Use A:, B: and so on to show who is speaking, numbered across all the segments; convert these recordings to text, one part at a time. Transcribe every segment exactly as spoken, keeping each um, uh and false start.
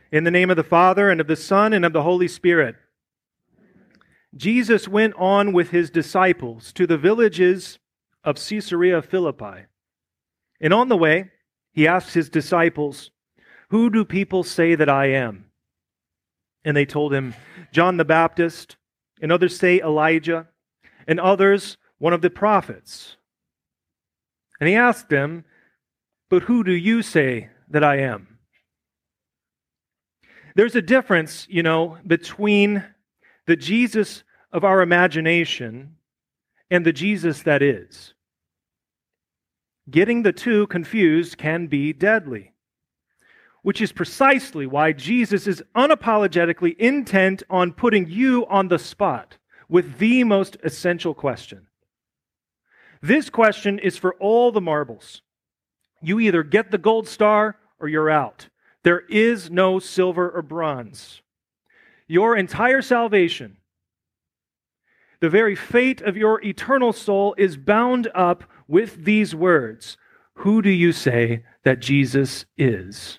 A: In the name of the Father, and of the Son, and of the Holy Spirit. Jesus went on with his disciples to the villages of Caesarea Philippi. And on the way, he asked his disciples, "Who do people say that I am?" And they told him, "John the Baptist, and others say Elijah, and others one of the prophets." And he asked them, "But who do you say that I am?" There's a difference, you know, between the Jesus of our imagination and the Jesus that is. Getting the two confused can be deadly, which is precisely why Jesus is unapologetically intent on putting you on the spot with the most essential question. This question is for all the marbles. You either get the gold star or you're out. There is no silver or bronze. Your entire salvation, the very fate of your eternal soul, is bound up with these words. Who do you say that Jesus is?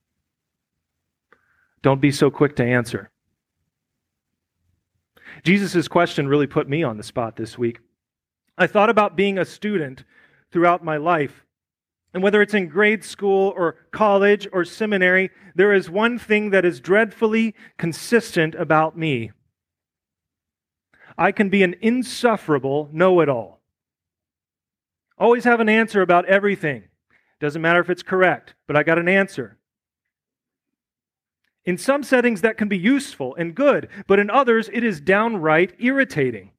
A: Don't be so quick to answer. Jesus' question really put me on the spot this week. I thought about being a student throughout my life. And whether it's in grade school or college or seminary, there is one thing that is dreadfully consistent about me. I can be an insufferable know-it-all. Always have an answer about everything. Doesn't matter if it's correct, but I got an answer. In some settings that can be useful and good, but in others it is downright irritating.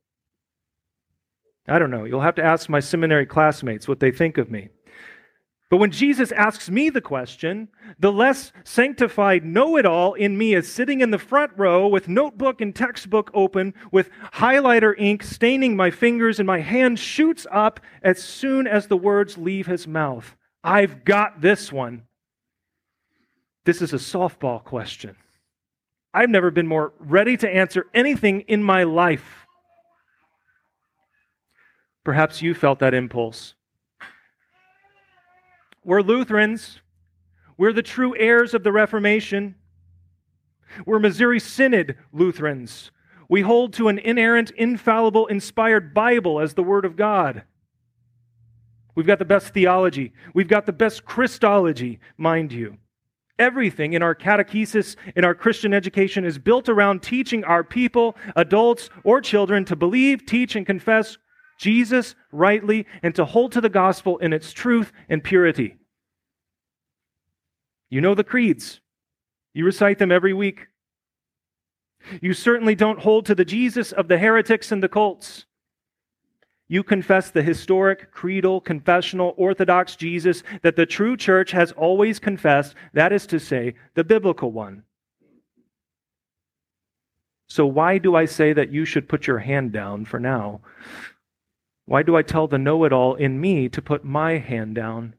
A: I don't know, you'll have to ask my seminary classmates what they think of me. But when Jesus asks me the question, the less sanctified know-it-all in me is sitting in the front row with notebook and textbook open, with highlighter ink staining my fingers, and my hand shoots up as soon as the words leave his mouth. I've got this one. This is a softball question. I've never been more ready to answer anything in my life. Perhaps you felt that impulse. We're Lutherans. We're the true heirs of the Reformation. We're Missouri Synod Lutherans. We hold to an inerrant, infallible, inspired Bible as the Word of God. We've got the best theology. We've got the best Christology, mind you. Everything in our catechesis, in our Christian education, is built around teaching our people, adults or children, to believe, teach, and confess Jesus rightly, and to hold to the gospel in its truth and purity. You know the creeds. You recite them every week. You certainly don't hold to the Jesus of the heretics and the cults. You confess the historic, creedal, confessional, orthodox Jesus that the true church has always confessed, that is to say, the biblical one. So why do I say that you should put your hand down for now? Why do I tell the know-it-all in me to put my hand down?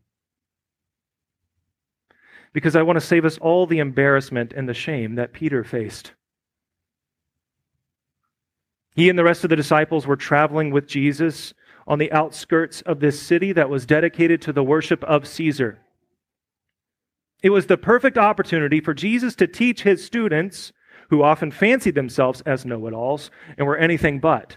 A: Because I want to save us all the embarrassment and the shame that Peter faced. He and the rest of the disciples were traveling with Jesus on the outskirts of this city that was dedicated to the worship of Caesar. It was the perfect opportunity for Jesus to teach his students, who often fancied themselves as know-it-alls and were anything but.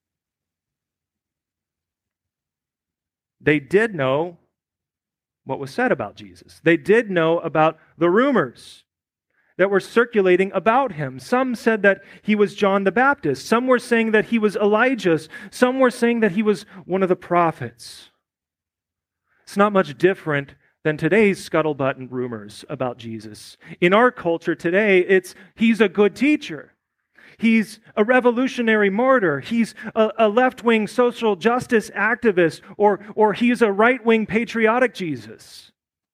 A: They did know what was said about Jesus. They did know about the rumors that were circulating about him. Some said that he was John the Baptist. Some were saying that he was Elijah. Some were saying that he was one of the prophets. It's not much different than today's scuttlebutt and rumors about Jesus. In our culture today, it's he's a good teacher. He's a revolutionary martyr. He's a, a left-wing social justice activist, or, or he's a right-wing patriotic Jesus.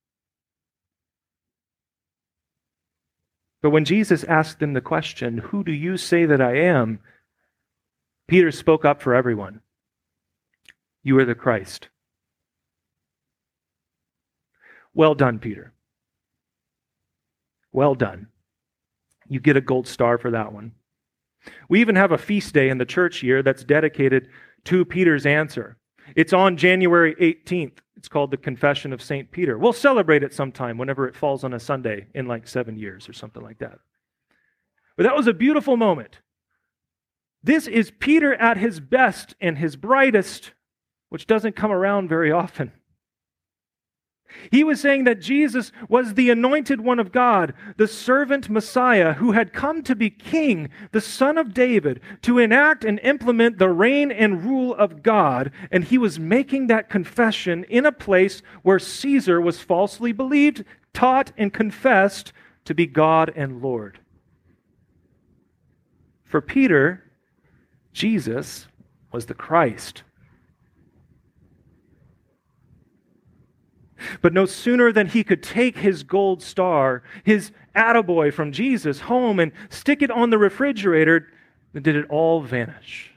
A: But when Jesus asked them the question, "Who do you say that I am?" Peter spoke up for everyone. "You are the Christ." Well done, Peter. Well done. You get a gold star for that one. We even have a feast day in the church year that's dedicated to Peter's answer. It's on January eighteenth. It's called the Confession of Saint Peter. We'll celebrate it sometime whenever it falls on a Sunday in like seven years or something like that. But that was a beautiful moment. This is Peter at his best and his brightest, which doesn't come around very often. He was saying that Jesus was the anointed one of God, the servant Messiah who had come to be king, the son of David, to enact and implement the reign and rule of God. And he was making that confession in a place where Caesar was falsely believed, taught, and confessed to be God and Lord. For Peter, Jesus was the Christ. But no sooner than he could take his gold star, his attaboy from Jesus, home and stick it on the refrigerator, then did it all vanish.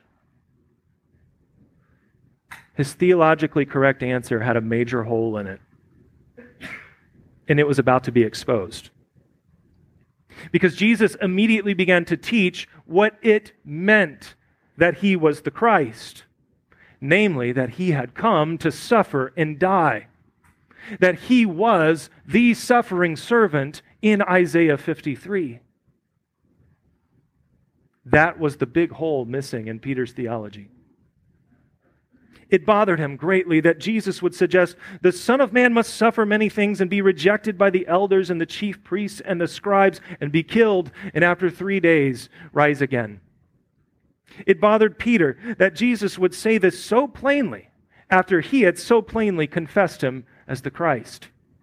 A: His theologically correct answer had a major hole in it, and it was about to be exposed. Because Jesus immediately began to teach what it meant that he was the Christ, namely that he had come to suffer and die. That he was the suffering servant in Isaiah fifty-three. That was the big hole missing in Peter's theology. It bothered him greatly that Jesus would suggest the Son of Man must suffer many things and be rejected by the elders and the chief priests and the scribes and be killed and after three days rise again. It bothered Peter that Jesus would say this so plainly after he had so plainly confessed him as the Christ.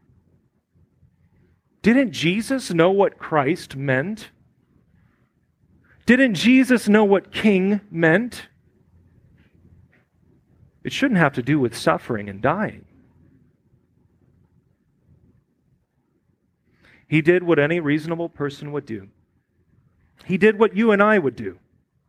A: Didn't Jesus know what Christ meant? Didn't Jesus know what king meant? It shouldn't have to do with suffering and dying. He did what any reasonable person would do. He did what you and I would do.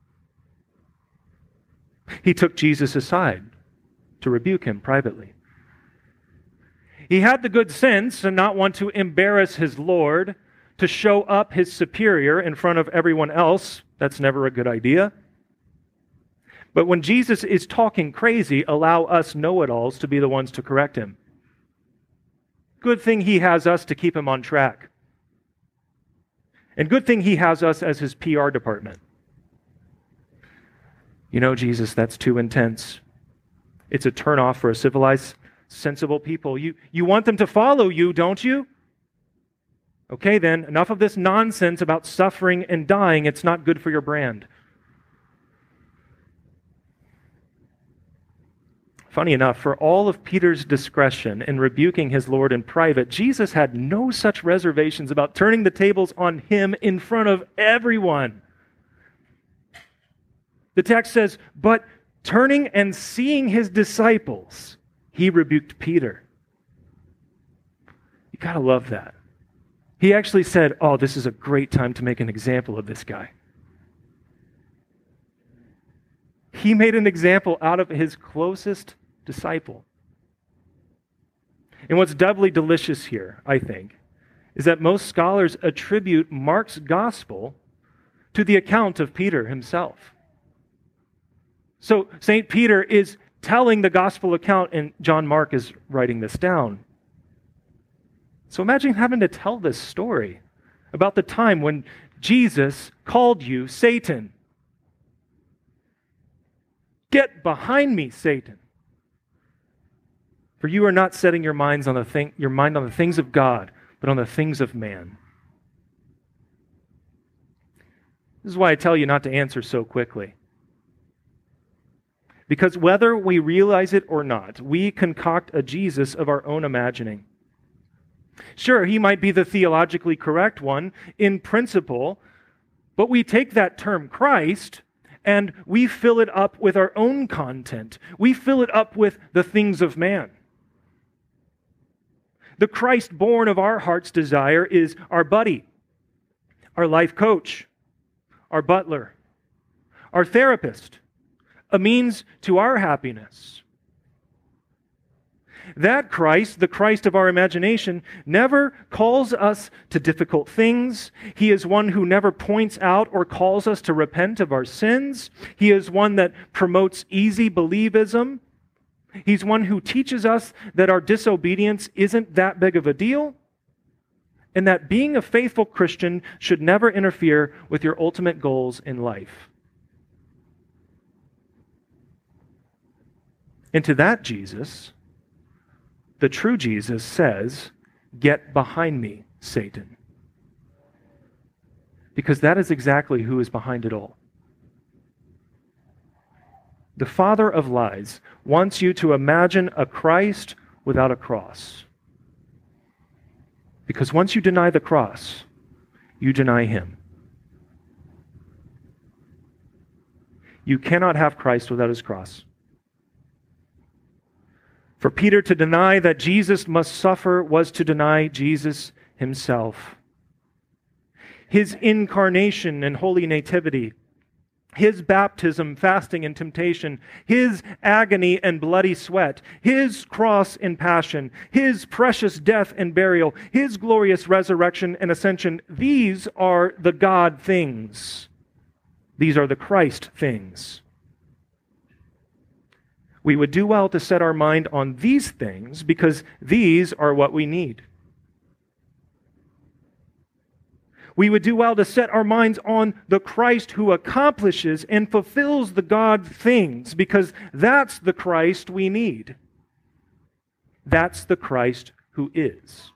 A: He took Jesus aside to rebuke him privately. He had the good sense to not want to embarrass his Lord, to show up his superior in front of everyone else. That's never a good idea. But when Jesus is talking crazy, allow us know-it-alls to be the ones to correct him. Good thing he has us to keep him on track. And good thing he has us as his P R department. You know, Jesus, that's too intense. It's a turnoff for a civilized, sensible people. You, you want them to follow you, don't you? Okay, then, enough of this nonsense about suffering and dying. It's not good for your brand. Funny enough, for all of Peter's discretion in rebuking his Lord in private, Jesus had no such reservations about turning the tables on him in front of everyone. The text says, but turning and seeing his disciples, he rebuked Peter. You gotta love that. He actually said, oh, this is a great time to make an example of this guy. He made an example out of his closest disciple. And what's doubly delicious here, I think, is that most scholars attribute Mark's gospel to the account of Peter himself. So Saint Peter is telling the gospel account, and John Mark is writing this down. So imagine having to tell this story about the time when Jesus called you Satan. Get behind me, Satan. For you are not setting your minds on the thing, your mind on the things of God, but on the things of man. This is why I tell you not to answer so quickly. Because whether we realize it or not, we concoct a Jesus of our own imagining. Sure, he might be the theologically correct one in principle, but we take that term Christ and we fill it up with our own content. We fill it up with the things of man. The Christ born of our heart's desire is our buddy, our life coach, our butler, our therapist, a means to our happiness. That Christ, the Christ of our imagination, never calls us to difficult things. He is one who never points out or calls us to repent of our sins. He is one that promotes easy believism. He's one who teaches us that our disobedience isn't that big of a deal, and that being a faithful Christian should never interfere with your ultimate goals in life. And to that Jesus, the true Jesus, says, "Get behind me, Satan." Because that is exactly who is behind it all. The father of lies wants you to imagine a Christ without a cross. Because once you deny the cross, you deny him. You cannot have Christ without his cross. For Peter to deny that Jesus must suffer was to deny Jesus himself. His incarnation and holy nativity, his baptism, fasting, and temptation, his agony and bloody sweat, his cross and passion, his precious death and burial, his glorious resurrection and ascension, these are the God things. These are the Christ things. We would do well to set our mind on these things because these are what we need. We would do well to set our minds on the Christ who accomplishes and fulfills the God things, because that's the Christ we need. That's the Christ who is.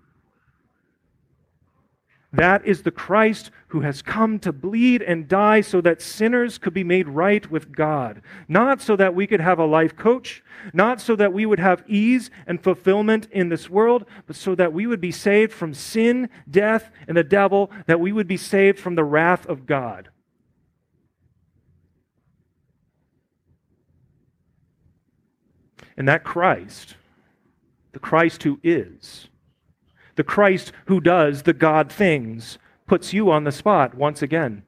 A: That is the Christ who has come to bleed and die so that sinners could be made right with God. Not so that we could have a life coach, not so that we would have ease and fulfillment in this world, but so that we would be saved from sin, death, and the devil, that we would be saved from the wrath of God. And that Christ, the Christ who is, the Christ who does the God things, puts you on the spot once again.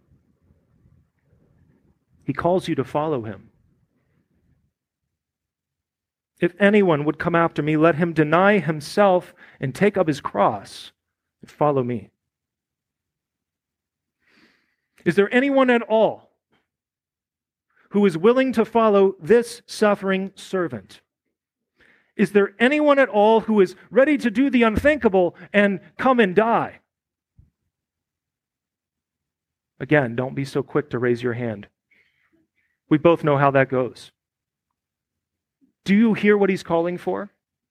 A: He calls you to follow him. If anyone would come after me, let him deny himself and take up his cross and follow me. Is there anyone at all who is willing to follow this suffering servant? Is there anyone at all who is ready to do the unthinkable and come and die? Again, don't be so quick to raise your hand. We both know how that goes. Do you hear what he's calling for?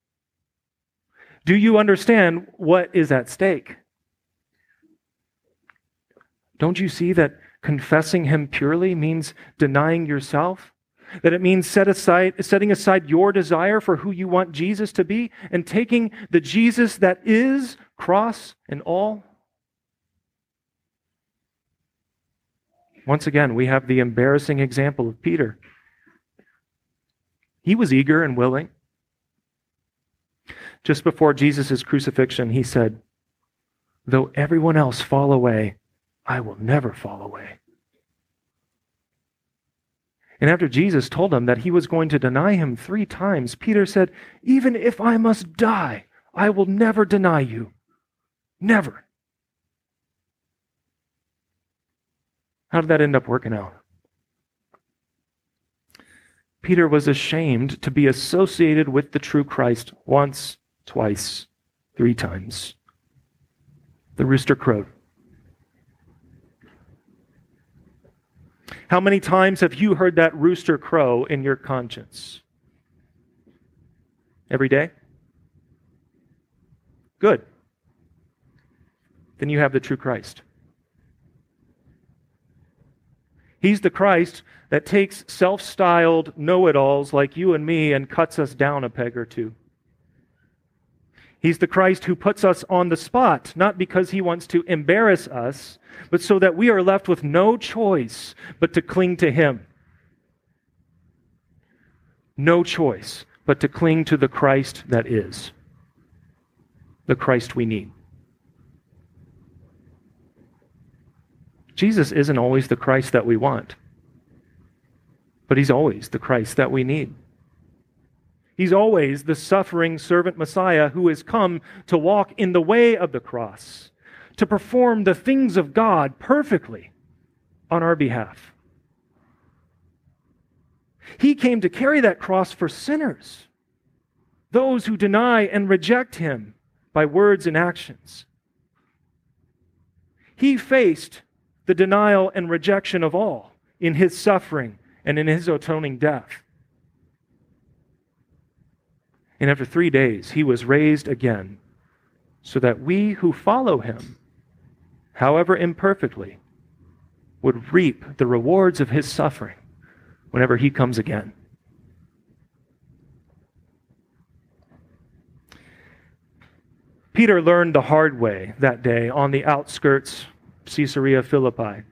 A: Do you understand what is at stake? Don't you see that confessing him purely means denying yourself? That it means set aside, setting aside your desire for who you want Jesus to be and taking the Jesus that is, cross and all? Once again, we have the embarrassing example of Peter. He was eager and willing. Just before Jesus' crucifixion, he said, "Though everyone else fall away, I will never fall away." And after Jesus told him that he was going to deny him three times, Peter said, "Even if I must die, I will never deny you." Never. How did that end up working out? Peter was ashamed to be associated with the true Christ once, twice, three times. The rooster crowed. How many times have you heard that rooster crow in your conscience? Every day? Good. Then you have the true Christ. He's the Christ that takes self-styled know-it-alls like you and me and cuts us down a peg or two. He's the Christ who puts us on the spot, not because he wants to embarrass us, but so that we are left with no choice but to cling to him. No choice but to cling to the Christ that is, the Christ we need. Jesus isn't always the Christ that we want, but he's always the Christ that we need. He's always the suffering servant Messiah who has come to walk in the way of the cross, to perform the things of God perfectly on our behalf. He came to carry that cross for sinners, those who deny and reject him by words and actions. He faced the denial and rejection of all in his suffering and in his atoning death. And after three days, he was raised again, so that we who follow him, however imperfectly, would reap the rewards of his suffering whenever he comes again. Peter learned the hard way that day on the outskirts of Caesarea Philippi.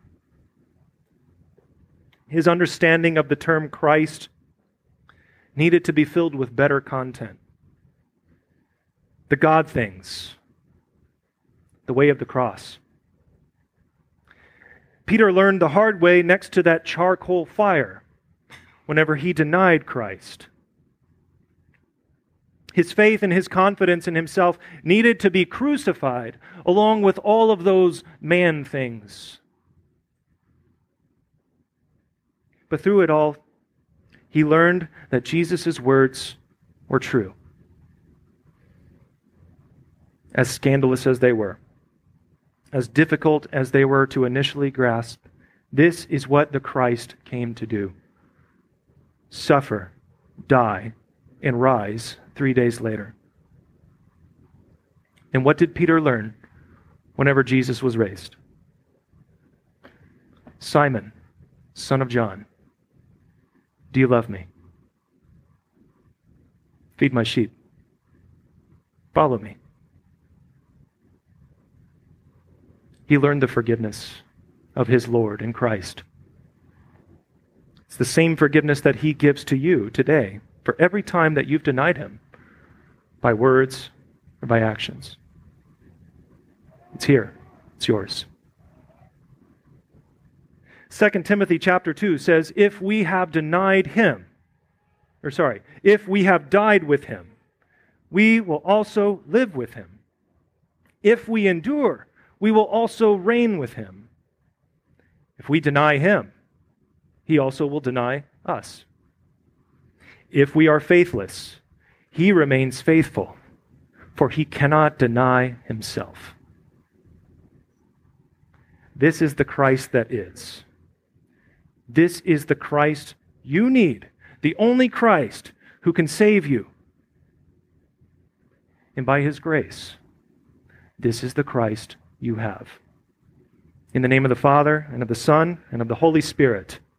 A: His understanding of the term Christ needed to be filled with better content. The God things, the way of the cross. Peter learned the hard way next to that charcoal fire whenever he denied Christ. His faith and his confidence in himself needed to be crucified along with all of those man things. But through it all, he learned that Jesus' words were true, as scandalous as they were, as difficult as they were to initially grasp. This is what the Christ came to do: suffer, die, and rise three days later. And what did Peter learn whenever Jesus was raised? Simon, son of John, do you love me? Feed my sheep. Follow me. He learned the forgiveness of his Lord in Christ. It's the same forgiveness that he gives to you today for every time that you've denied him by words or by actions. It's here. It's yours. Second Timothy chapter two says, if we have denied him, or sorry, if we have died with him, we will also live with him. If we endure, we will also reign with him. If we deny him, he also will deny us. If we are faithless, he remains faithful, for he cannot deny himself. This is the Christ that is. This is the Christ you need, the only Christ who can save you. And by his grace, this is the Christ you have. In the name of the Father, and of the Son, and of the Holy Spirit.